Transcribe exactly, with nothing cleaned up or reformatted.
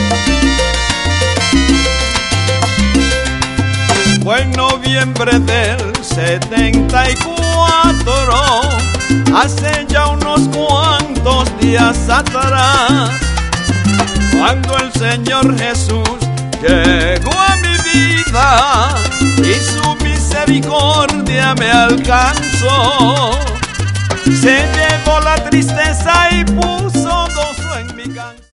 Fue en noviembre del setenta y cuatro, hace ya unos cuantos días atrás, cuando el Señor Jesús llegó a mi vida y su misericordia me alcanzó. Se llevó la tristeza y puso gozo en mi canción.